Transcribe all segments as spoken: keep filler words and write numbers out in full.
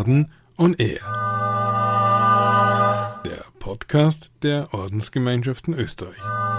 Orden on Air. Der Podcast der Ordensgemeinschaften Österreich.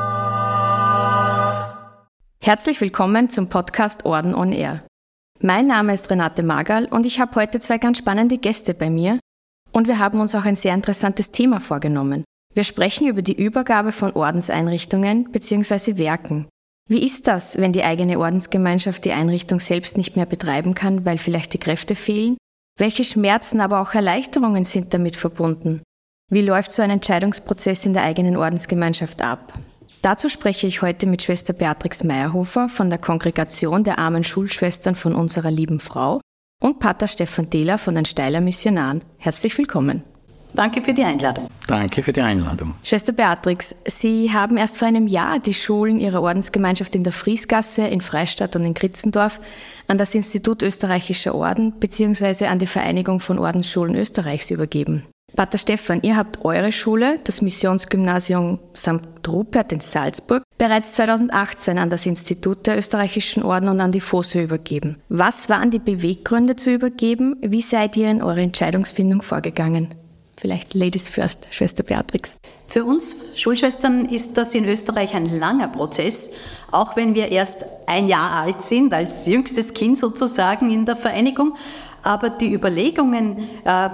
Herzlich willkommen zum Podcast Orden on Air. Mein Name ist Renate Magerl und ich habe heute zwei ganz spannende Gäste bei mir und wir haben uns auch ein sehr interessantes Thema vorgenommen. Wir sprechen über die Übergabe von Ordenseinrichtungen bzw. Werken. Wie ist das, wenn die eigene Ordensgemeinschaft die Einrichtung selbst nicht mehr betreiben kann, weil vielleicht die Kräfte fehlen? Welche Schmerzen, aber auch Erleichterungen sind damit verbunden? Wie läuft so ein Entscheidungsprozess in der eigenen Ordensgemeinschaft ab? Dazu spreche ich heute mit Schwester Beatrix Meyerhofer von der Kongregation der armen Schulschwestern von unserer lieben Frau und Pater Stefan Dehler von den Steyler Missionaren. Herzlich willkommen. Danke für die Einladung. Danke für die Einladung. Schwester Beatrix, Sie haben erst vor einem Jahr die Schulen Ihrer Ordensgemeinschaft in der Friesgasse, in Freistadt und in Kritzendorf an das Institut Österreichischer Orden bzw. an die Vereinigung von Ordensschulen Österreichs übergeben. Pater Stefan, ihr habt eure Schule, das Missionsgymnasium Sankt Rupert in Salzburg, bereits zweitausendachtzehn an das Institut der Österreichischen Orden und an die FOSÖ übergeben. Was waren die Beweggründe zu übergeben? Wie seid ihr in eurer Entscheidungsfindung vorgegangen? Vielleicht Ladies first, Schwester Beatrix. Für uns Schulschwestern ist das in Österreich ein langer Prozess, auch wenn wir erst ein Jahr alt sind, als jüngstes Kind sozusagen in der Vereinigung. Aber die Überlegungen,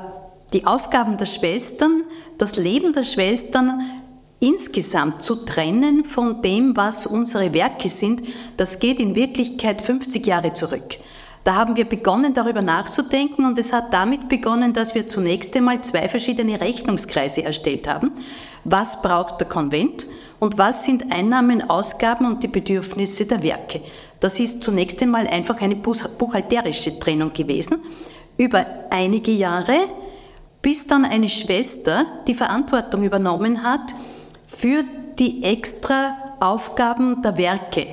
die Aufgaben der Schwestern, das Leben der Schwestern insgesamt zu trennen von dem, was unsere Werke sind, das geht in Wirklichkeit fünfzig Jahre zurück. Da haben wir begonnen, darüber nachzudenken und es hat damit begonnen, dass wir zunächst einmal zwei verschiedene Rechnungskreise erstellt haben. Was braucht der Konvent und was sind Einnahmen, Ausgaben und die Bedürfnisse der Werke? Das ist zunächst einmal einfach eine buchhalterische Trennung gewesen, über einige Jahre, bis dann eine Schwester die Verantwortung übernommen hat für die extra Aufgaben der Werke.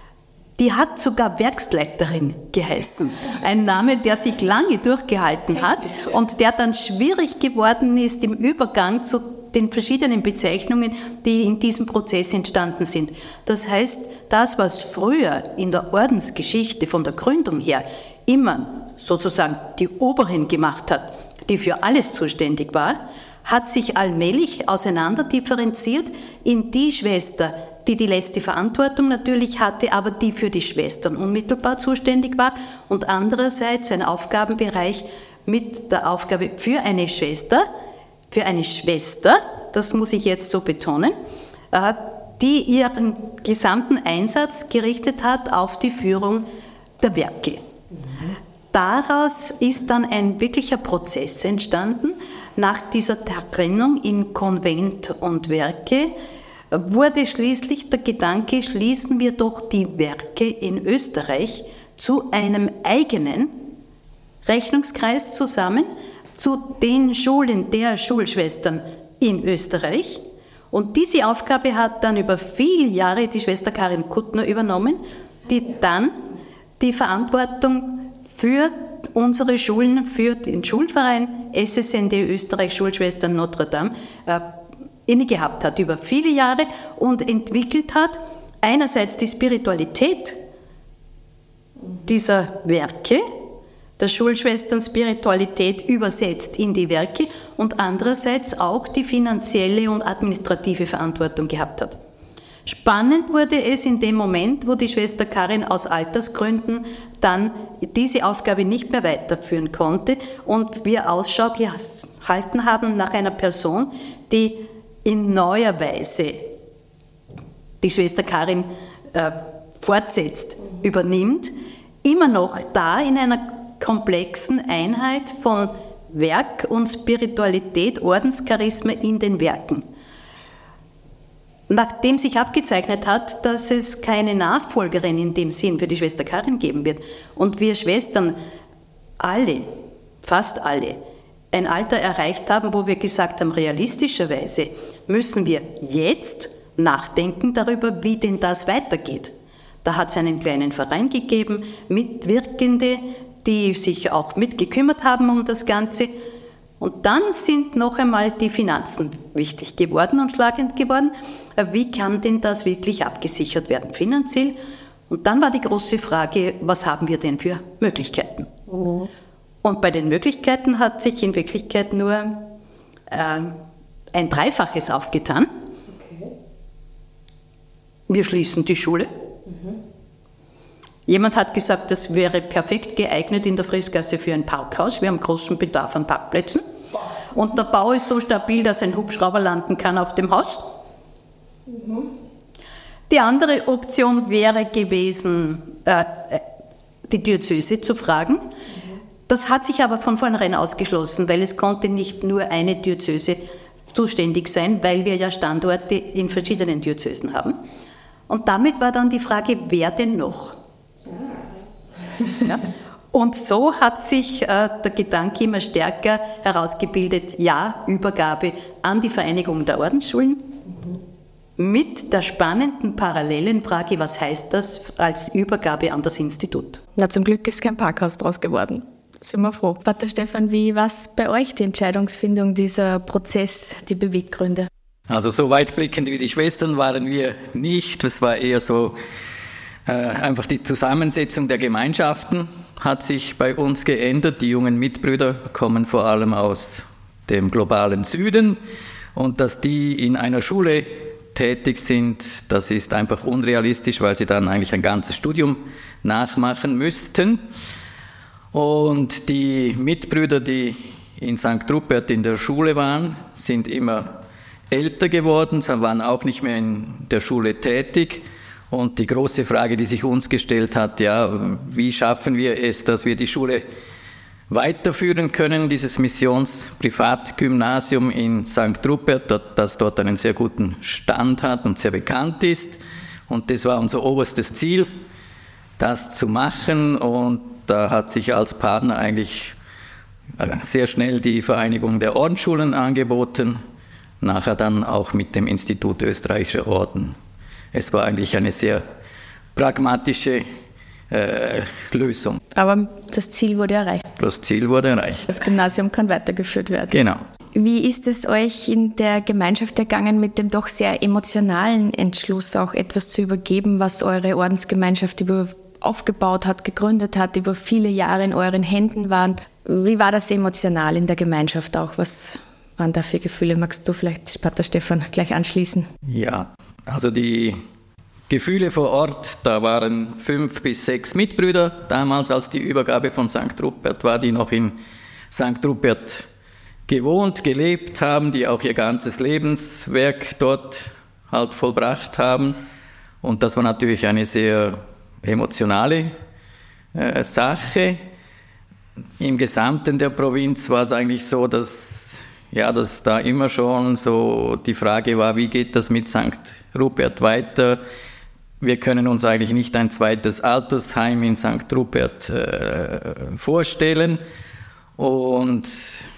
Die hat sogar Werksleiterin geheißen. Ein Name, der sich lange durchgehalten hat und der dann schwierig geworden ist im Übergang zu den verschiedenen Bezeichnungen, die in diesem Prozess entstanden sind. Das heißt, das, was früher in der Ordensgeschichte von der Gründung her immer sozusagen die Oberin gemacht hat, die für alles zuständig war, hat sich allmählich auseinanderdifferenziert in die Schwester, die die letzte Verantwortung natürlich hatte, aber die für die Schwestern unmittelbar zuständig war und andererseits ein Aufgabenbereich mit der Aufgabe für eine Schwester, für eine Schwester, das muss ich jetzt so betonen, die ihren gesamten Einsatz gerichtet hat auf die Führung der Werke. Mhm. Daraus ist dann ein wirklicher Prozess entstanden. Nach dieser Trennung in Konvent und Werke wurde schließlich der Gedanke, schließen wir doch die Werke in Österreich zu einem eigenen Rechnungskreis zusammen, zu den Schulen der Schulschwestern in Österreich. Und diese Aufgabe hat dann über viele Jahre die Schwester Karin Kuttner übernommen, die dann die Verantwortung für unsere Schulen, für den Schulverein S S N D Österreich Schulschwestern Notre Dame äh, inne gehabt hat über viele Jahre und entwickelt hat, einerseits die Spiritualität dieser Werke, der Schulschwestern Spiritualität übersetzt in die Werke und andererseits auch die finanzielle und administrative Verantwortung gehabt hat. Spannend wurde es in dem Moment, wo die Schwester Karin aus Altersgründen dann diese Aufgabe nicht mehr weiterführen konnte und wir Ausschau gehalten haben nach einer Person, die in neuer Weise die Schwester Karin äh, fortsetzt, übernimmt, immer noch da in einer komplexen Einheit von Werk und Spiritualität, Ordenscharisma in den Werken. Nachdem sich abgezeichnet hat, dass es keine Nachfolgerin in dem Sinn für die Schwester Karin geben wird und wir Schwestern alle, fast alle, ein Alter erreicht haben, wo wir gesagt haben, realistischerweise müssen wir jetzt nachdenken darüber, wie denn das weitergeht. Da hat es einen kleinen Verein gegeben, Mitwirkende, die sich auch mitgekümmert haben um das Ganze. Und dann sind noch einmal die Finanzen wichtig geworden und schlagend geworden. Wie kann denn das wirklich abgesichert werden finanziell? Und dann war die große Frage, was haben wir denn für Möglichkeiten? Mhm. Und bei den Möglichkeiten hat sich in Wirklichkeit nur äh, ein Dreifaches aufgetan. Okay. Wir schließen die Schule. Mhm. Jemand hat gesagt, das wäre perfekt geeignet in der Friesgasse für ein Parkhaus. Wir haben großen Bedarf an Parkplätzen. Und der Bau ist so stabil, dass ein Hubschrauber landen kann auf dem Haus. Mhm. Die andere Option wäre gewesen, äh, die Diözese zu fragen. Mhm. Das hat sich aber von vornherein ausgeschlossen, weil es konnte nicht nur eine Diözese zuständig sein, weil wir ja Standorte in verschiedenen Diözesen haben. Und damit war dann die Frage, wer denn noch? Ja. Und so hat sich äh, der Gedanke immer stärker herausgebildet, ja, Übergabe an die Vereinigung der Ordensschulen, mhm. mit der spannenden parallelen Frage, was heißt das als Übergabe an das Institut? Na, zum Glück ist kein Parkhaus draus geworden. Sind wir froh. Pater Stefan, wie war es bei euch, die Entscheidungsfindung, dieser Prozess, die Beweggründe? Also so weitblickend wie die Schwestern waren wir nicht. Es war eher so, äh, einfach die Zusammensetzung der Gemeinschaften hat sich bei uns geändert. Die jungen Mitbrüder kommen vor allem aus dem globalen Süden. Und dass die in einer Schule tätig sind, das ist einfach unrealistisch, weil sie dann eigentlich ein ganzes Studium nachmachen müssten. Und die Mitbrüder, die in Sankt Rupert in der Schule waren, sind immer älter geworden, sie waren auch nicht mehr in der Schule tätig. Und die große Frage, die sich uns gestellt hat, ja, wie schaffen wir es, dass wir die Schule weiterführen können, dieses Missions-Privatgymnasium in Sankt Rupert, das dort einen sehr guten Stand hat und sehr bekannt ist. Und das war unser oberstes Ziel, das zu machen. Und da hat sich als Partner eigentlich sehr schnell die Vereinigung der Ordensschulen angeboten, nachher dann auch mit dem Institut Österreichischer Orden. Es war eigentlich eine sehr pragmatische äh, Lösung. Aber das Ziel wurde erreicht. Das Ziel wurde erreicht. Das Gymnasium kann weitergeführt werden. Genau. Wie ist es euch in der Gemeinschaft ergangen, mit dem doch sehr emotionalen Entschluss auch etwas zu übergeben, was eure Ordensgemeinschaft über aufgebaut hat, gegründet hat, über viele Jahre in euren Händen waren? Wie war das emotional in der Gemeinschaft auch? Was waren da für Gefühle? Magst du vielleicht, Pater Stefan, gleich anschließen? Ja, also die Gefühle vor Ort, da waren fünf bis sechs Mitbrüder damals, als die Übergabe von Sankt Rupert war, die noch in Sankt Rupert gewohnt, gelebt haben, die auch ihr ganzes Lebenswerk dort halt vollbracht haben. Und das war natürlich eine sehr emotionale äh, Sache. Im Gesamten der Provinz war es eigentlich so, dass, ja, dass da immer schon so die Frage war, wie geht das mit Sankt Rupert weiter? Wir können uns eigentlich nicht ein zweites Altersheim in Sankt Rupert äh, vorstellen. Und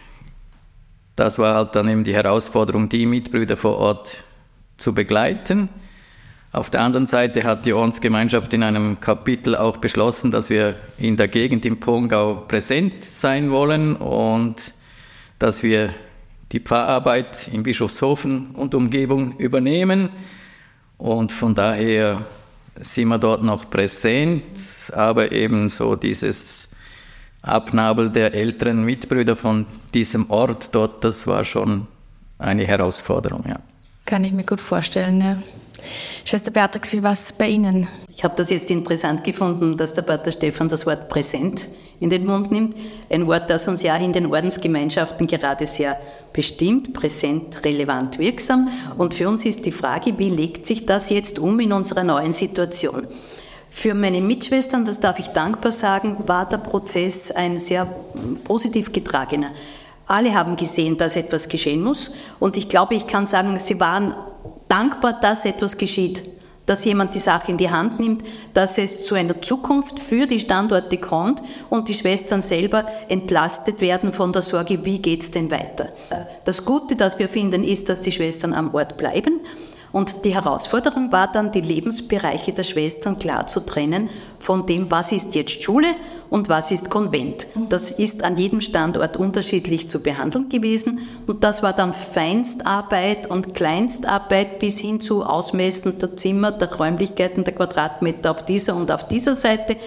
das war halt dann eben die Herausforderung, die Mitbrüder vor Ort zu begleiten. Auf der anderen Seite hat die Ordensgemeinschaft in einem Kapitel auch beschlossen, dass wir in der Gegend im Pongau präsent sein wollen und dass wir die Pfarrarbeit in Bischofshofen und Umgebung übernehmen. Und von daher sind wir dort noch präsent, aber eben so dieses Abnabel der älteren Mitbrüder von diesem Ort dort, das war schon eine Herausforderung, ja. Kann ich mir gut vorstellen, ja. Schwester Beatrix, wie war es bei Ihnen? Ich habe das jetzt interessant gefunden, dass der Pater Stefan das Wort präsent in den Mund nimmt. Ein Wort, das uns ja in den Ordensgemeinschaften gerade sehr bestimmt, präsent, relevant, wirksam. Und für uns ist die Frage, wie legt sich das jetzt um in unserer neuen Situation? Für meine Mitschwestern, das darf ich dankbar sagen, war der Prozess ein sehr positiv getragener. Alle haben gesehen, dass etwas geschehen muss. Und ich glaube, ich kann sagen, sie waren dankbar, dass etwas geschieht, dass jemand die Sache in die Hand nimmt, dass es zu einer Zukunft für die Standorte kommt und die Schwestern selber entlastet werden von der Sorge, wie geht es denn weiter. Das Gute, das wir finden, ist, dass die Schwestern am Ort bleiben. Und die Herausforderung war dann, die Lebensbereiche der Schwestern klar zu trennen von dem, was ist jetzt Schule und was ist Konvent. Das ist an jedem Standort unterschiedlich zu behandeln gewesen und das war dann Feinstarbeit und Kleinstarbeit bis hin zu Ausmessen der Zimmer, der Räumlichkeiten, der Quadratmeter auf dieser und auf dieser Seite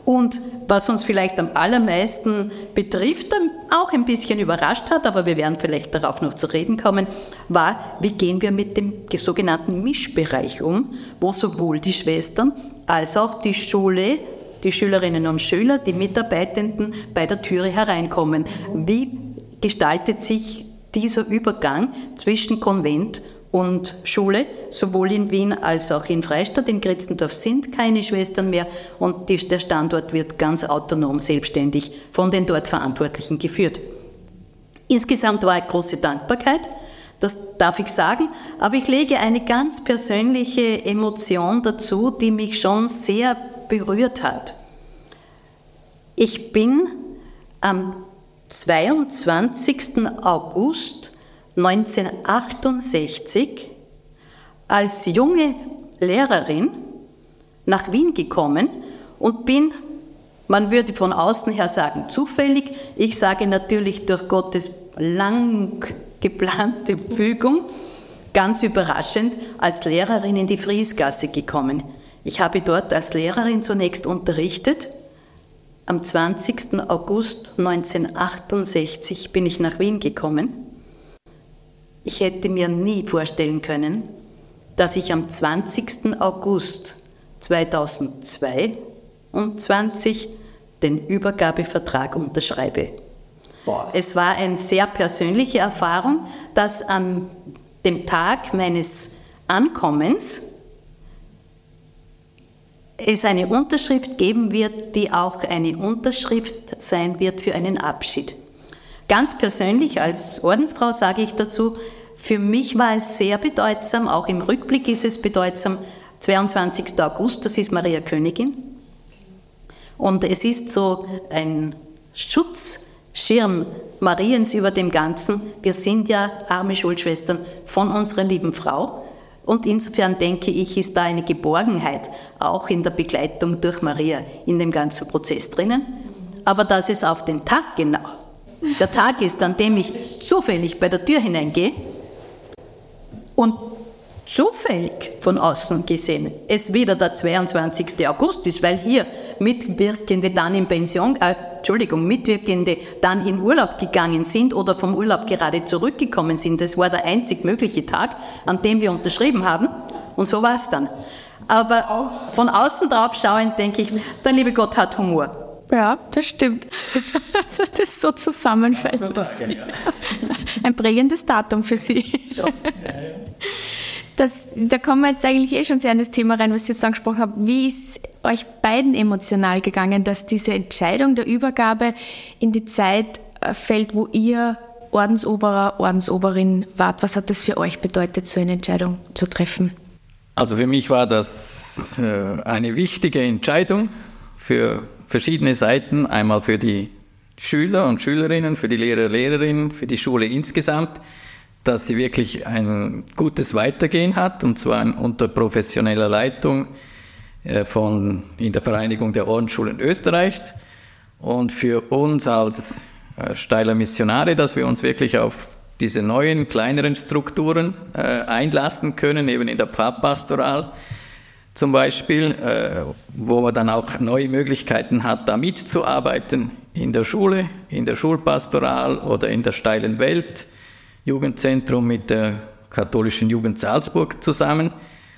Und was uns vielleicht am allermeisten betrifft, auch ein bisschen überrascht hat, aber wir werden vielleicht darauf noch zu reden kommen, war, wie gehen wir mit dem sogenannten Mischbereich um, wo sowohl die Schwestern als auch die Schule, die Schülerinnen und Schüler, die Mitarbeitenden bei der Türe hereinkommen. Wie gestaltet sich dieser Übergang zwischen Konvent und Schule, sowohl in Wien als auch in Freistadt? In Kritzendorf sind keine Schwestern mehr und die, der Standort wird ganz autonom, selbstständig von den dort Verantwortlichen geführt. Insgesamt war eine große Dankbarkeit, das darf ich sagen, aber ich lege eine ganz persönliche Emotion dazu, die mich schon sehr berührt hat. Ich bin am zweiundzwanzigsten August neunzehnhundertachtundsechzig als junge Lehrerin nach Wien gekommen und bin, man würde von außen her sagen, zufällig, ich sage natürlich durch Gottes lang geplante Fügung, ganz überraschend als Lehrerin in die Friesgasse gekommen. Ich habe dort als Lehrerin zunächst unterrichtet. Am zwanzigsten August neunzehnhundertachtundsechzig bin ich nach Wien gekommen. Ich hätte mir nie vorstellen können, dass ich am zwanzigsten August zweitausendzweiundzwanzig den Übergabevertrag unterschreibe. Boah. Es war eine sehr persönliche Erfahrung, dass an dem Tag meines Ankommens es eine Unterschrift geben wird, die auch eine Unterschrift sein wird für einen Abschied. Ganz persönlich als Ordensfrau sage ich dazu, für mich war es sehr bedeutsam, auch im Rückblick ist es bedeutsam, zweiundzwanzigsten August, das ist Maria Königin. Und es ist so ein Schutzschirm Mariens über dem Ganzen. Wir sind ja arme Schulschwestern von unserer lieben Frau. Und insofern denke ich, ist da eine Geborgenheit, auch in der Begleitung durch Maria, in dem ganzen Prozess drinnen. Aber dass es auf den Tag genau, der Tag ist, an dem ich zufällig bei der Tür hineingehe und zufällig von außen gesehen es wieder der zweiundzwanzigsten August ist, weil hier Mitwirkende dann in Pension, äh, Entschuldigung, Mitwirkende dann in Urlaub gegangen sind oder vom Urlaub gerade zurückgekommen sind. Das war der einzig mögliche Tag, an dem wir unterschrieben haben und so war es dann. Aber von außen drauf schauend denke ich, der liebe Gott hat Humor. Ja, das stimmt. Also das so zusammenfällt. Ein prägendes Datum für Sie. Das, da kommen wir jetzt eigentlich eh schon sehr in das Thema rein, was Sie jetzt angesprochen haben. Wie ist euch beiden emotional gegangen, dass diese Entscheidung der Übergabe in die Zeit fällt, wo ihr Ordensoberer, Ordensoberin wart? Was hat das für euch bedeutet, so eine Entscheidung zu treffen? Also für mich war das eine wichtige Entscheidung für verschiedene Seiten. Einmal für die Schüler und Schülerinnen, für die Lehrer und Lehrerinnen, für die Schule insgesamt, dass sie wirklich ein gutes Weitergehen hat, und zwar unter professioneller Leitung von, in der Vereinigung der Ordensschulen Österreichs. Und für uns als Steyler Missionare, dass wir uns wirklich auf diese neuen, kleineren Strukturen äh, einlassen können, eben in der Pfarrpastoral zum Beispiel, äh, wo man dann auch neue Möglichkeiten hat, da mitzuarbeiten in der Schule, in der Schulpastoral oder in der Steilen Welt, Jugendzentrum mit der katholischen Jugend Salzburg zusammen.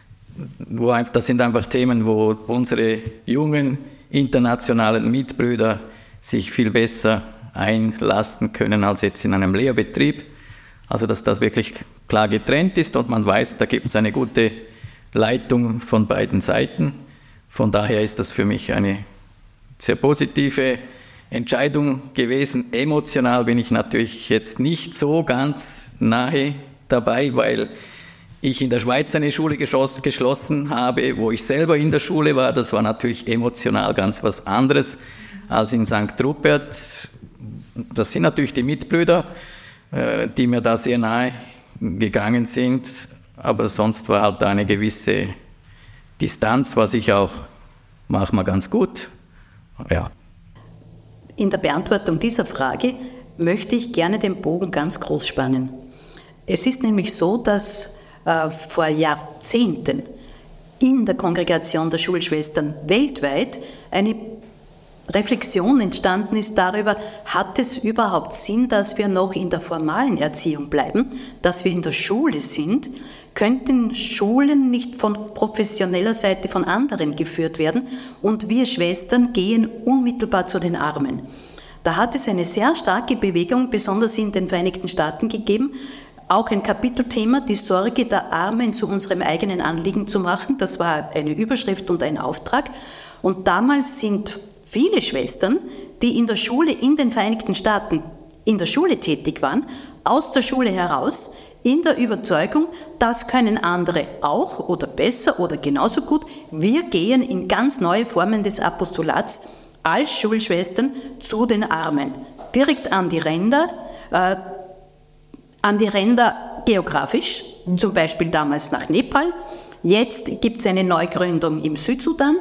Wo einfach, das sind einfach Themen, wo unsere jungen internationalen Mitbrüder sich viel besser einlassen können als jetzt in einem Lehrbetrieb. Also dass das wirklich klar getrennt ist und man weiß, da gibt es eine gute Leitung von beiden Seiten. Von daher ist das für mich eine sehr positive Entscheidung gewesen. Emotional bin ich natürlich jetzt nicht so ganz nahe dabei, weil ich in der Schweiz eine Schule geschlossen habe, wo ich selber in der Schule war. Das war natürlich emotional ganz was anderes als in Sankt Rupert. Das sind natürlich die Mitbrüder, die mir da sehr nahe gegangen sind, aber sonst war halt eine gewisse Distanz, was ich auch manchmal ganz gut, ja. In der Beantwortung dieser Frage möchte ich gerne den Bogen ganz groß spannen. Es ist nämlich so, dass äh, vor Jahrzehnten in der Kongregation der Schulschwestern weltweit eine Reflexion entstanden ist darüber, hat es überhaupt Sinn, dass wir noch in der formalen Erziehung bleiben, dass wir in der Schule sind? Könnten Schulen nicht von professioneller Seite von anderen geführt werden und wir Schwestern gehen unmittelbar zu den Armen? Da hat es eine sehr starke Bewegung, besonders in den Vereinigten Staaten gegeben, auch ein Kapitelthema, die Sorge der Armen zu unserem eigenen Anliegen zu machen. Das war eine Überschrift und ein Auftrag. Und damals sind viele Schwestern, die in der Schule in den Vereinigten Staaten in der Schule tätig waren, aus der Schule heraus in der Überzeugung, das können andere auch oder besser oder genauso gut. Wir gehen in ganz neue Formen des Apostolats als Schulschwestern zu den Armen, direkt an die Ränder, äh, an die Ränder geografisch, zum Beispiel damals nach Nepal. Jetzt gibt es eine Neugründung im Südsudan.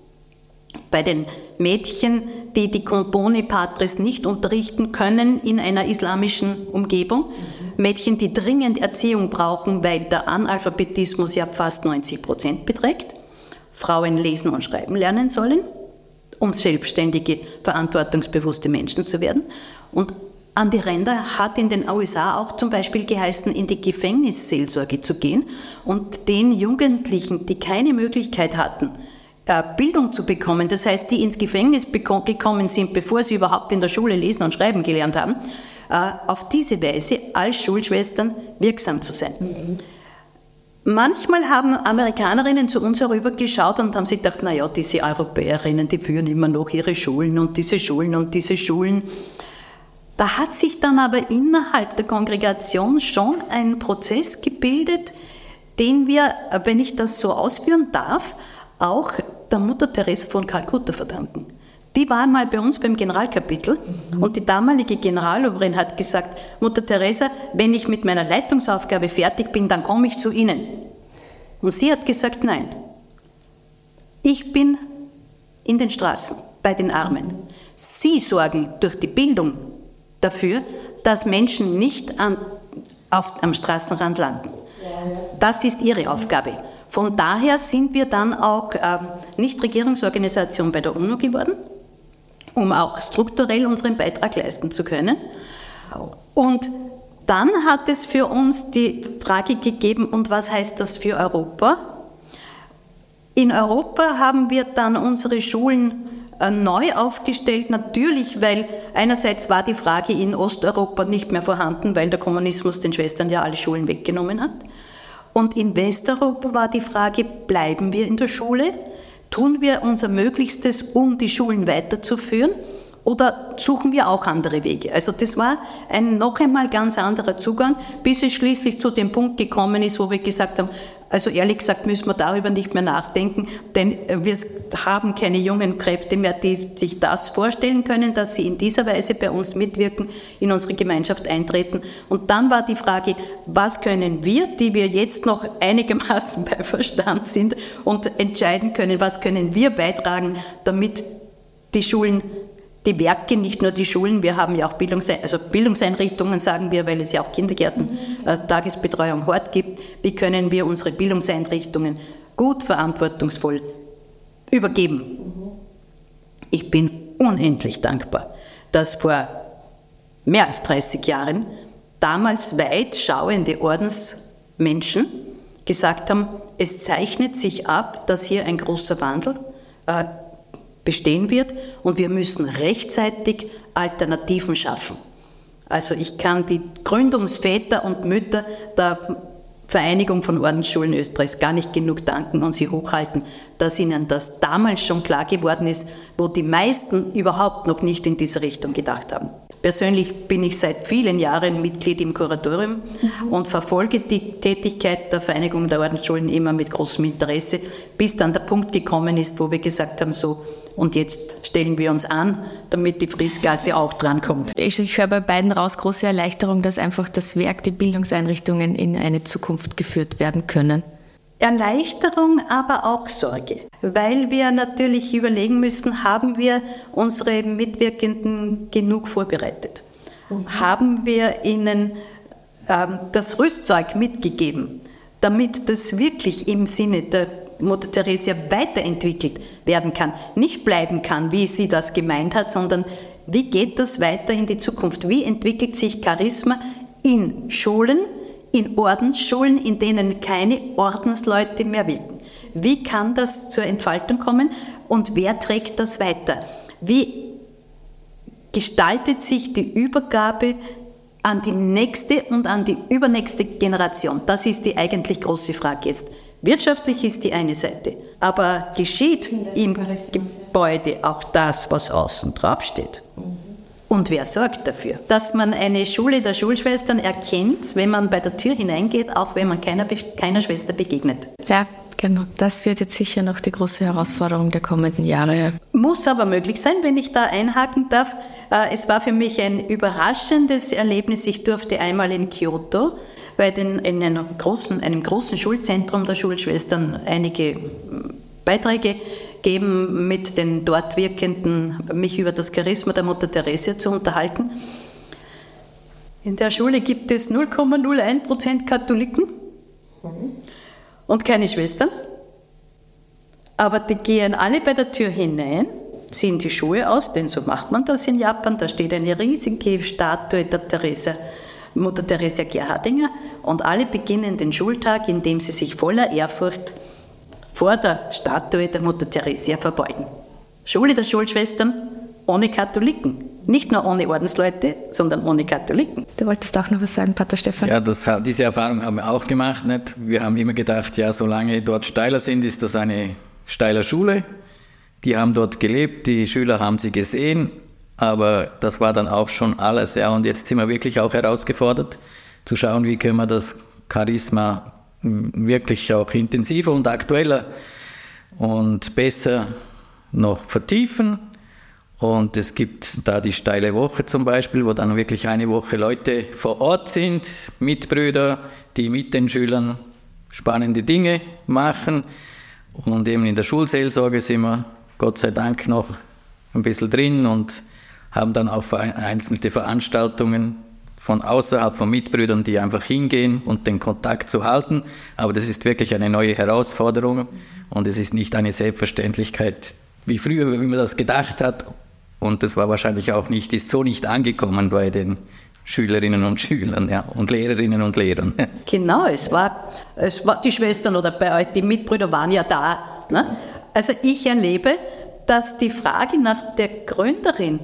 Bei den Mädchen, die die Compone Patris nicht unterrichten können in einer islamischen Umgebung. Mädchen, die dringend Erziehung brauchen, weil der Analphabetismus ja fast neunzig Prozent beträgt. Frauen lesen und schreiben lernen sollen, um selbstständige, verantwortungsbewusste Menschen zu werden. Und an die Ränder hat in den U S A auch zum Beispiel geheißen, in die Gefängnisseelsorge zu gehen und den Jugendlichen, die keine Möglichkeit hatten, Bildung zu bekommen, das heißt, die ins Gefängnis gekommen sind, bevor sie überhaupt in der Schule lesen und schreiben gelernt haben, auf diese Weise als Schulschwestern wirksam zu sein. Mhm. Manchmal haben Amerikanerinnen zu uns herübergeschaut und haben sich gedacht, naja, diese Europäerinnen, die führen immer noch ihre Schulen und diese Schulen und diese Schulen. Da hat sich dann aber innerhalb der Kongregation schon ein Prozess gebildet, den wir, wenn ich das so ausführen darf, auch der Mutter Teresa von Kalkutta verdanken. Die war mal bei uns beim Generalkapitel mhm. und die damalige Generaloberin hat gesagt, Mutter Teresa, wenn ich mit meiner Leitungsaufgabe fertig bin, dann komme ich zu Ihnen. Und sie hat gesagt, nein, ich bin in den Straßen bei den Armen. Sie sorgen durch die Bildung dafür, dass Menschen nicht an, auf, am Straßenrand landen. Das ist Ihre Aufgabe. Von daher sind wir dann auch äh, Nichtregierungsorganisation bei der UNO geworden, um auch strukturell unseren Beitrag leisten zu können. Und dann hat es für uns die Frage gegeben, und was heißt das für Europa? In Europa haben wir dann unsere Schulen äh, neu aufgestellt, natürlich, weil einerseits war die Frage in Osteuropa nicht mehr vorhanden, weil der Kommunismus den Schwestern ja alle Schulen weggenommen hat. Und in Westeuropa war die Frage, bleiben wir in der Schule? Tun wir unser Möglichstes, um die Schulen weiterzuführen? Oder suchen wir auch andere Wege? Also das war ein noch einmal ganz anderer Zugang, bis es schließlich zu dem Punkt gekommen ist, wo wir gesagt haben, also ehrlich gesagt müssen wir darüber nicht mehr nachdenken, denn wir haben keine jungen Kräfte mehr, die sich das vorstellen können, dass sie in dieser Weise bei uns mitwirken, in unsere Gemeinschaft eintreten. Und dann war die Frage, was können wir, die wir jetzt noch einigermaßen bei Verstand sind und entscheiden können, was können wir beitragen, damit die Schulen, die Werke, nicht nur die Schulen, wir haben ja auch Bildungsein- also Bildungseinrichtungen, sagen wir, weil es ja auch Kindergärten, äh, Tagesbetreuung, Hort gibt. Wie können wir unsere Bildungseinrichtungen gut verantwortungsvoll übergeben? Ich bin unendlich dankbar, dass vor mehr als dreißig Jahren damals weit schauende Ordensmenschen gesagt haben, es zeichnet sich ab, dass hier ein großer Wandel äh, bestehen wird und wir müssen rechtzeitig Alternativen schaffen. Also ich kann die Gründungsväter und Mütter der Vereinigung von Ordensschulen Österreichs gar nicht genug danken und sie hochhalten, dass ihnen das damals schon klar geworden ist, wo die meisten überhaupt noch nicht in diese Richtung gedacht haben. Persönlich bin ich seit vielen Jahren Mitglied im Kuratorium mhm. und verfolge die Tätigkeit der Vereinigung der Ordensschulen immer mit großem Interesse, bis dann der Punkt gekommen ist, wo wir gesagt haben, so, und jetzt stellen wir uns an, damit die Frießgasse auch drankommt. Ich, ich höre bei beiden raus große Erleichterung, dass einfach das Werk, die Bildungseinrichtungen in eine Zukunft geführt werden können. Erleichterung, aber auch Sorge, weil wir natürlich überlegen müssen, haben wir unsere Mitwirkenden genug vorbereitet? Mhm. Haben wir ihnen ähm, das Rüstzeug mitgegeben, damit das wirklich im Sinne der Mutter Theresia weiterentwickelt werden kann, nicht bleiben kann, wie sie das gemeint hat, sondern wie geht das weiter in die Zukunft? Wie entwickelt sich Charisma in Schulen, in Ordensschulen, in denen keine Ordensleute mehr wirken? Wie kann das zur Entfaltung kommen und wer trägt das weiter? Wie gestaltet sich die Übergabe an die nächste und an die übernächste Generation? Das ist die eigentlich große Frage jetzt. Wirtschaftlich ist die eine Seite, aber geschieht im Gebäude auch das, was außen drauf steht? Und wer sorgt dafür? Dass man eine Schule der Schulschwestern erkennt, wenn man bei der Tür hineingeht, auch wenn man keiner, keiner Schwester begegnet. Ja, genau. Das wird jetzt sicher noch die große Herausforderung der kommenden Jahre. Muss aber möglich sein, wenn ich da einhaken darf. Es war für mich ein überraschendes Erlebnis. Ich durfte einmal in Kyoto bei den, in einem großen, einem großen Schulzentrum der Schulschwestern einige Beiträge geben, mit den dort Wirkenden, mich über das Charisma der Mutter Theresia zu unterhalten. In der Schule gibt es null Komma null eins Prozent Katholiken und keine Schwestern. Aber die gehen alle bei der Tür hinein, ziehen die Schuhe aus, denn so macht man das in Japan. Da steht eine riesige Statue der Theresia, Mutter Theresia Gerhardinger, und alle beginnen den Schultag, indem sie sich voller Ehrfurcht vor der Statue der Mutter Theresia verbeugen. Schule der Schulschwestern ohne Katholiken. Nicht nur ohne Ordensleute, sondern ohne Katholiken. Du wolltest auch noch was sagen, Pater Stefan? Ja, das, diese Erfahrung haben wir auch gemacht. Nicht? Wir haben immer gedacht, ja, solange dort Steiler sind, ist das eine Steiler Schule. Die haben dort gelebt, die Schüler haben sie gesehen, aber das war dann auch schon alles. Ja. Und jetzt sind wir wirklich auch herausgefordert, zu schauen, wie können wir das Charisma wirklich auch intensiver und aktueller und besser noch vertiefen. Und es gibt da die steile Woche zum Beispiel, wo dann wirklich eine Woche Leute vor Ort sind, Mitbrüder, die mit den Schülern spannende Dinge machen. Und eben in der Schulseelsorge sind wir Gott sei Dank noch ein bisschen drin und haben dann auch vereinzelte Veranstaltungen von außerhalb von Mitbrüdern, die einfach hingehen und den Kontakt zu halten. Aber das ist wirklich eine neue Herausforderung und es ist nicht eine Selbstverständlichkeit wie früher, wie man das gedacht hat. Und das war wahrscheinlich auch nicht, ist so nicht angekommen bei den Schülerinnen und Schülern, ja, und Lehrerinnen und Lehrern. Genau, es war, es war die Schwestern oder bei euch, die Mitbrüder waren ja da. Ne? Also ich erlebe, dass die Frage nach der Gründerin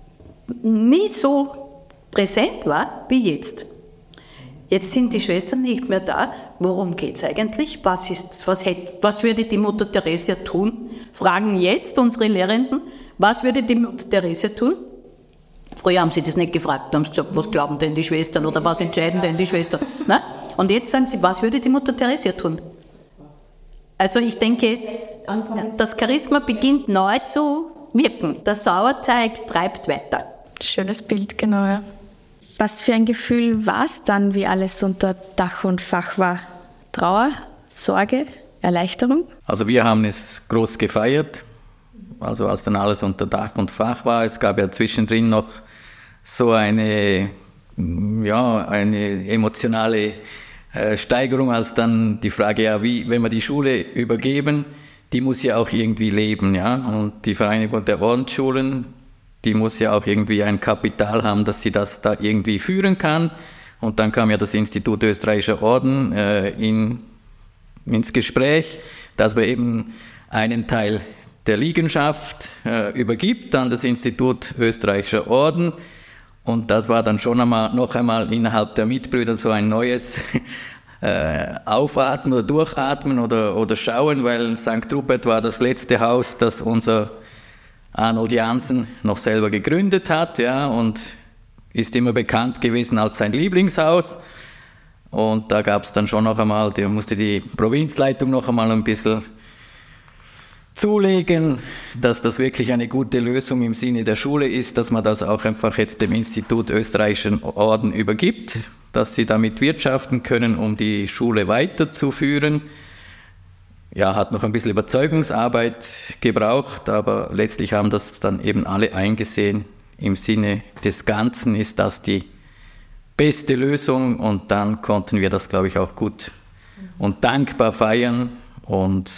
nie so präsent war wie jetzt. Jetzt sind die Schwestern nicht mehr da. Worum geht es eigentlich? Was, ist, was, hätte, was würde die Mutter Theresia tun? Fragen jetzt unsere Lehrenden, was würde die Mutter Theresia tun? Früher haben sie das nicht gefragt, haben sie gesagt, was glauben denn die Schwestern oder was entscheiden denn die Schwestern? Na? Und jetzt sagen sie, was würde die Mutter Theresia tun? Also ich denke, das Charisma beginnt neu zu wirken. Der Sauerteig treibt weiter. Schönes Bild, genau. Ja. Was für ein Gefühl war es dann, wie alles unter Dach und Fach war? Trauer, Sorge, Erleichterung? Also wir haben es groß gefeiert, also als dann alles unter Dach und Fach war. Es gab ja zwischendrin noch so eine, ja, eine emotionale äh, Steigerung, als dann die Frage, ja, wie, wenn wir die Schule übergeben, die muss ja auch irgendwie leben, ja, und die Vereinigung der Ordensschulen, die muss ja auch irgendwie ein Kapital haben, dass sie das da irgendwie führen kann. Und dann kam ja das Institut Österreichischer Orden äh, in, ins Gespräch, dass wir eben einen Teil der Liegenschaft äh, übergibt an das Institut Österreichischer Orden. Und das war dann schon einmal, noch einmal innerhalb der Mitbrüder so ein neues äh, Aufatmen oder Durchatmen oder, oder Schauen, weil Sankt Rupert war das letzte Haus, das unser Arnold Jansen noch selber gegründet hat, ja, und ist immer bekannt gewesen als sein Lieblingshaus. Und da gab es dann schon noch einmal, da musste die Provinzleitung noch einmal ein bisschen zulegen, dass das wirklich eine gute Lösung im Sinne der Schule ist, dass man das auch einfach jetzt dem Institut Österreichischen Orden übergibt, dass sie damit wirtschaften können, um die Schule weiterzuführen. Ja, hat noch ein bisschen Überzeugungsarbeit gebraucht, aber letztlich haben das dann eben alle eingesehen. Im Sinne des Ganzen ist das die beste Lösung und dann konnten wir das, glaube ich, auch gut und dankbar feiern und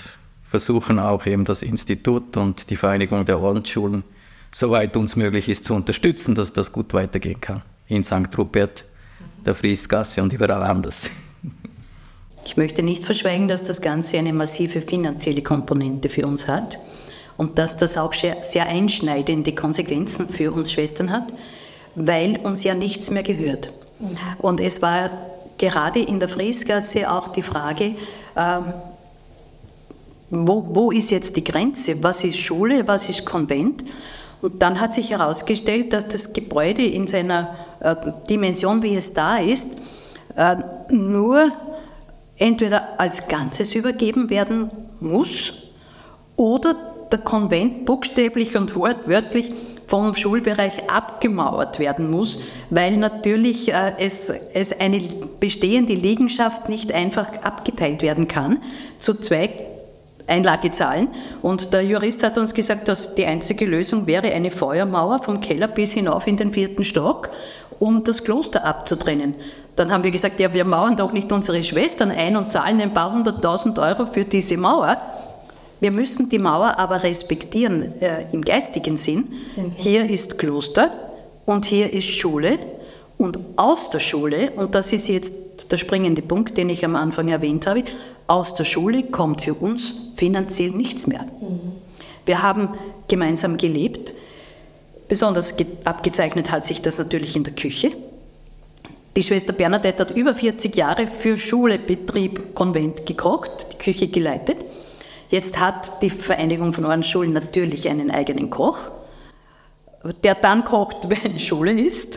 versuchen auch eben das Institut und die Vereinigung der Ordensschulen, soweit uns möglich ist, zu unterstützen, dass das gut weitergehen kann. In Sankt Rupert, der Friesgasse und überall anders. Ich möchte nicht verschweigen, dass das Ganze eine massive finanzielle Komponente für uns hat und dass das auch sehr einschneidende Konsequenzen für uns Schwestern hat, weil uns ja nichts mehr gehört. Und es war gerade in der Friesgasse auch die Frage, ähm, wo, wo ist jetzt die Grenze? Was ist Schule, was ist Konvent? Und dann hat sich herausgestellt, dass das Gebäude in seiner äh, Dimension, wie es da ist, äh, nur entweder als Ganzes übergeben werden muss oder der Konvent buchstäblich und wortwörtlich vom Schulbereich abgemauert werden muss, weil natürlich äh, es, es eine bestehende Liegenschaft nicht einfach abgeteilt werden kann zu zwei Einlagezahlen. Und der Jurist hat uns gesagt, dass die einzige Lösung wäre eine Feuermauer vom Keller bis hinauf in den vierten Stock, um das Kloster abzutrennen. Dann haben wir gesagt, ja, wir mauern doch nicht unsere Schwestern ein und zahlen ein paar hunderttausend Euro für diese Mauer. Wir müssen die Mauer aber respektieren äh, im geistigen Sinn. Mhm. Hier ist Kloster und hier ist Schule. Und aus der Schule, und das ist jetzt der springende Punkt, den ich am Anfang erwähnt habe, aus der Schule kommt für uns finanziell nichts mehr. Mhm. Wir haben gemeinsam gelebt. Besonders ge- abgezeichnet hat sich das natürlich in der Küche. Die Schwester Bernadette hat über vierzig Jahre für Schule, Betrieb, Konvent gekocht, die Küche geleitet. Jetzt hat die Vereinigung von Ordensschulen natürlich einen eigenen Koch, der dann kocht, wenn Schule ist.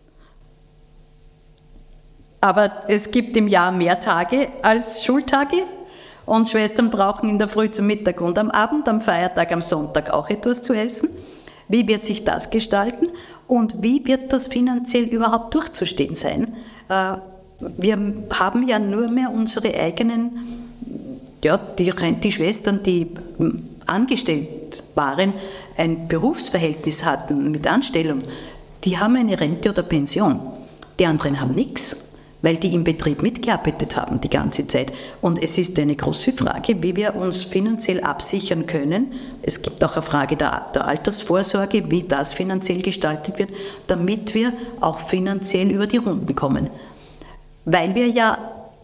Aber es gibt im Jahr mehr Tage als Schultage und Schwestern brauchen in der Früh zum Mittag und am Abend, am Feiertag, am Sonntag auch etwas zu essen. Wie wird sich das gestalten und wie wird das finanziell überhaupt durchzustehen sein? Wir haben ja nur mehr unsere eigenen, ja, die, die Schwestern, die angestellt waren, ein Berufsverhältnis hatten mit Anstellung, die haben eine Rente oder Pension. Die anderen haben nichts, weil die im Betrieb mitgearbeitet haben die ganze Zeit. Und es ist eine große Frage, wie wir uns finanziell absichern können. Es gibt auch eine Frage der, der Altersvorsorge, wie das finanziell gestaltet wird, damit wir auch finanziell über die Runden kommen. Weil wir ja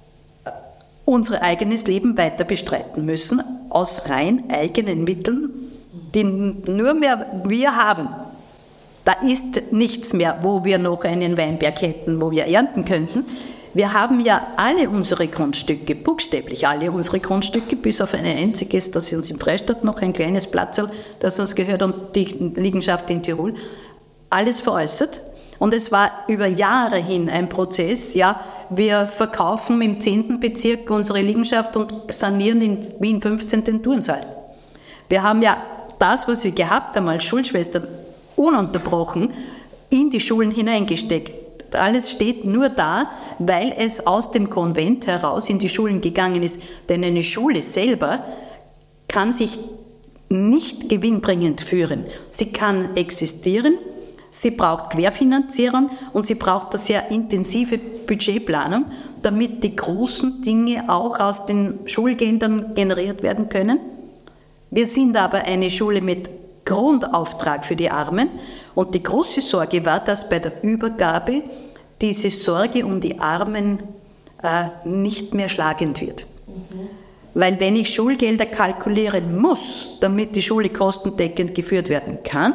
unser eigenes Leben weiter bestreiten müssen, aus rein eigenen Mitteln, die nur mehr wir haben. Da ist nichts mehr, wo wir noch einen Weinberg hätten, wo wir ernten könnten. Wir haben ja alle unsere Grundstücke, buchstäblich alle unsere Grundstücke, bis auf ein einziges, das uns im Freistaat noch ein kleines Platzl, das uns gehört, und die Liegenschaft in Tirol, alles veräußert. Und es war über Jahre hin ein Prozess, ja, wir verkaufen im zehnten Bezirk unsere Liegenschaft und sanieren in Wien fünfzehn den Turnsaal. Wir haben ja das, was wir gehabt haben als Schulschwestern, ununterbrochen in die Schulen hineingesteckt. Alles steht nur da, weil es aus dem Konvent heraus in die Schulen gegangen ist. Denn eine Schule selber kann sich nicht gewinnbringend führen. Sie kann existieren, sie braucht Querfinanzierung und sie braucht eine sehr intensive Budgetplanung, damit die großen Dinge auch aus den Schulgeldern generiert werden können. Wir sind aber eine Schule mit Grundauftrag für die Armen und die große Sorge war, dass bei der Übergabe diese Sorge um die Armen äh, nicht mehr schlagend wird. Mhm. Weil wenn ich Schulgelder kalkulieren muss, damit die Schule kostendeckend geführt werden kann,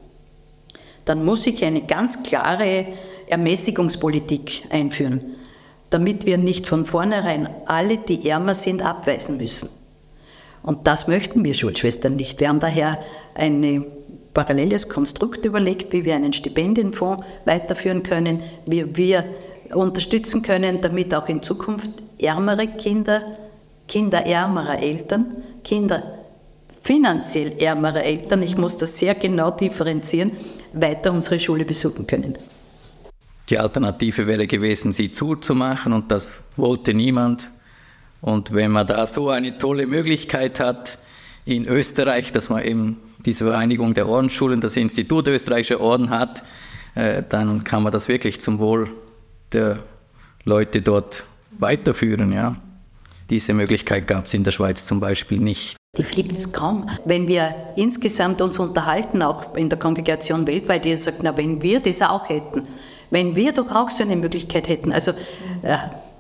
dann muss ich eine ganz klare Ermäßigungspolitik einführen, damit wir nicht von vornherein alle, die ärmer sind, abweisen müssen. Und das möchten wir Schulschwestern nicht. Wir haben daher ein paralleles Konstrukt überlegt, wie wir einen Stipendienfonds weiterführen können, wie wir unterstützen können, damit auch in Zukunft ärmere Kinder, Kinder ärmerer Eltern, Kinder finanziell ärmerer Eltern, ich muss das sehr genau differenzieren, weiter unsere Schule besuchen können. Die Alternative wäre gewesen, sie zuzumachen, und das wollte niemand. Und wenn man da so eine tolle Möglichkeit hat in Österreich, dass man eben diese Vereinigung der Ordensschulen, das Institut Österreichischer Orden hat, äh, dann kann man das wirklich zum Wohl der Leute dort weiterführen. Ja. Diese Möglichkeit gab es in der Schweiz zum Beispiel nicht. Die gibt es kaum. Wenn wir insgesamt uns unterhalten, auch in der Kongregation weltweit, die sagt, na, wenn wir das auch hätten, wenn wir doch auch so eine Möglichkeit hätten. Also äh,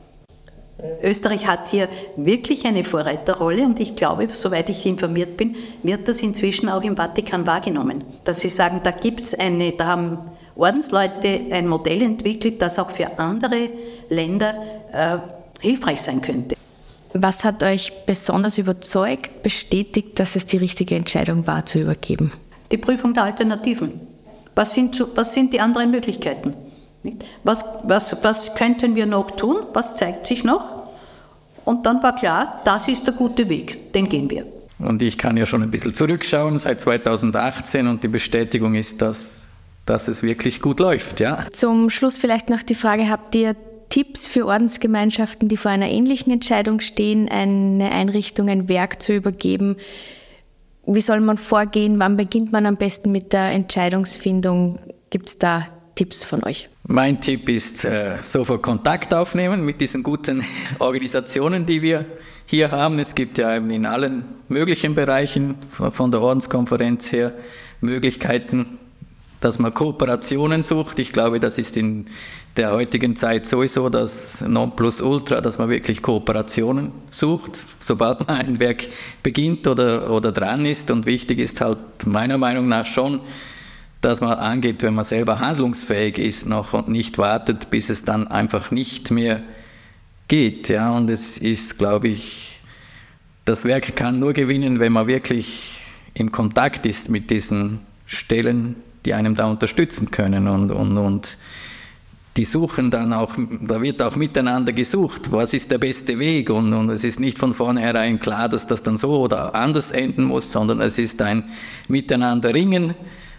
Österreich hat hier wirklich eine Vorreiterrolle und ich glaube, soweit ich informiert bin, wird das inzwischen auch im Vatikan wahrgenommen. Dass sie sagen, da gibt's eine, da haben Ordensleute ein Modell entwickelt, das auch für andere Länder äh, hilfreich sein könnte. Was hat euch besonders überzeugt, bestätigt, dass es die richtige Entscheidung war, zu übergeben? Die Prüfung der Alternativen. Was sind, was sind die anderen Möglichkeiten? Was, was, was könnten wir noch tun? Was zeigt sich noch? Und dann war klar, das ist der gute Weg, den gehen wir. Und ich kann ja schon ein bisschen zurückschauen, seit zweitausendachtzehn, und die Bestätigung ist, dass, dass es wirklich gut läuft. Ja. Zum Schluss vielleicht noch die Frage, habt ihr Tipps für Ordensgemeinschaften, die vor einer ähnlichen Entscheidung stehen, eine Einrichtung, ein Werk zu übergeben? Wie soll man vorgehen? Wann beginnt man am besten mit der Entscheidungsfindung? Gibt es da Tipps von euch? Mein Tipp ist, äh, sofort Kontakt aufnehmen mit diesen guten Organisationen, die wir hier haben. Es gibt ja in allen möglichen Bereichen von der Ordenskonferenz her Möglichkeiten, dass man Kooperationen sucht. Ich glaube, das ist in der heutigen Zeit sowieso das Nonplusultra, dass man wirklich Kooperationen sucht, sobald man ein Werk beginnt oder, oder dran ist. Und wichtig ist halt meiner Meinung nach schon, dass man angeht, wenn man selber handlungsfähig ist noch und nicht wartet, bis es dann einfach nicht mehr geht. Ja, und es ist, glaube ich, das Werk kann nur gewinnen, wenn man wirklich im Kontakt ist mit diesen Stellen, die einem da unterstützen können. Und, und, und die suchen dann auch, da wird auch miteinander gesucht, was ist der beste Weg. Und, und es ist nicht von vornherein klar, dass das dann so oder anders enden muss, sondern es ist ein Miteinander ringen,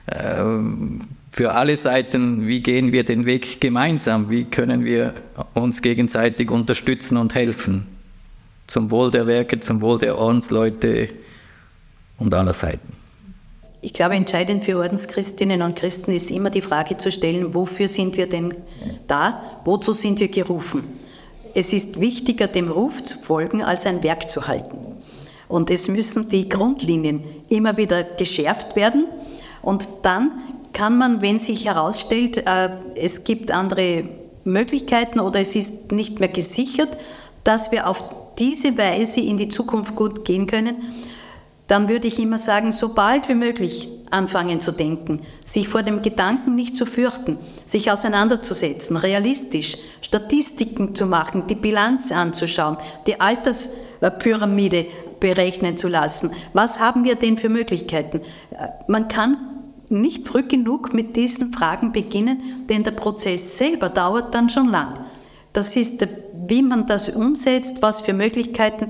für alle Seiten, wie gehen wir den Weg gemeinsam, wie können wir uns gegenseitig unterstützen und helfen, zum Wohl der Werke, zum Wohl der Ordensleute und aller Seiten. Ich glaube, entscheidend für Ordenschristinnen und Christen ist immer die Frage zu stellen, wofür sind wir denn da, wozu sind wir gerufen? Es ist wichtiger, dem Ruf zu folgen, als ein Werk zu halten. Und es müssen die Grundlinien immer wieder geschärft werden. Und dann kann man, wenn sich herausstellt, äh, es gibt andere Möglichkeiten oder es ist nicht mehr gesichert, dass wir auf diese Weise in die Zukunft gut gehen können, dann würde ich immer sagen, so bald wie möglich anfangen zu denken, sich vor dem Gedanken nicht zu fürchten, sich auseinanderzusetzen, realistisch Statistiken zu machen, die Bilanz anzuschauen, die Alterspyramide berechnen zu lassen. Was haben wir denn für Möglichkeiten? Man kann nicht früh genug mit diesen Fragen beginnen, denn der Prozess selber dauert dann schon lang. Das ist, wie man das umsetzt, was für Möglichkeiten.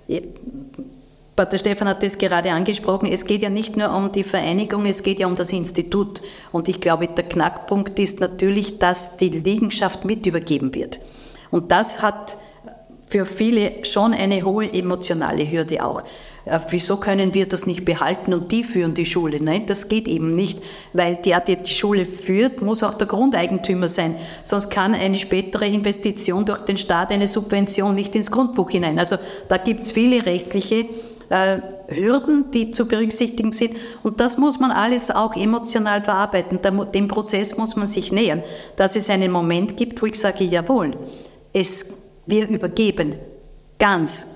Pater Stefan hat das gerade angesprochen, es geht ja nicht nur um die Vereinigung, es geht ja um das Institut. Und ich glaube, der Knackpunkt ist natürlich, dass die Liegenschaft mit übergeben wird. Und das hat für viele schon eine hohe emotionale Hürde auch. Wieso können wir das nicht behalten und die führen die Schule? Nein, das geht eben nicht, weil der, der die Schule führt, muss auch der Grundeigentümer sein. Sonst kann eine spätere Investition durch den Staat, eine Subvention nicht ins Grundbuch hinein. Also da gibt es viele rechtliche äh, Hürden, die zu berücksichtigen sind. Und das muss man alles auch emotional verarbeiten. Dem Prozess muss man sich nähern. Dass es einen Moment gibt, wo ich sage, jawohl, es, wir übergeben ganz.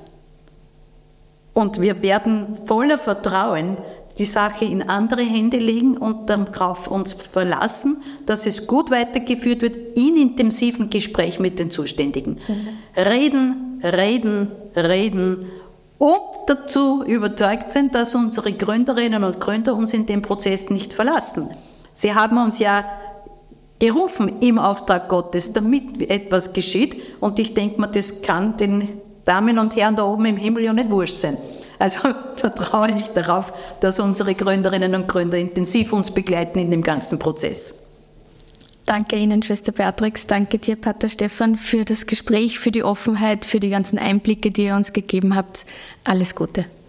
Und wir werden voller Vertrauen die Sache in andere Hände legen und darauf uns verlassen, dass es gut weitergeführt wird in intensivem Gespräch mit den Zuständigen. Mhm. Reden, reden, reden und dazu überzeugt sind, dass unsere Gründerinnen und Gründer uns in dem Prozess nicht verlassen. Sie haben uns ja gerufen im Auftrag Gottes, damit etwas geschieht. Und ich denke mir, das kann den Damen und Herren da oben im Himmel ja nicht wurscht sein. Also vertraue ich darauf, dass unsere Gründerinnen und Gründer intensiv uns begleiten in dem ganzen Prozess. Danke Ihnen, Schwester Beatrix. Danke dir, Pater Stefan, für das Gespräch, für die Offenheit, für die ganzen Einblicke, die ihr uns gegeben habt. Alles Gute.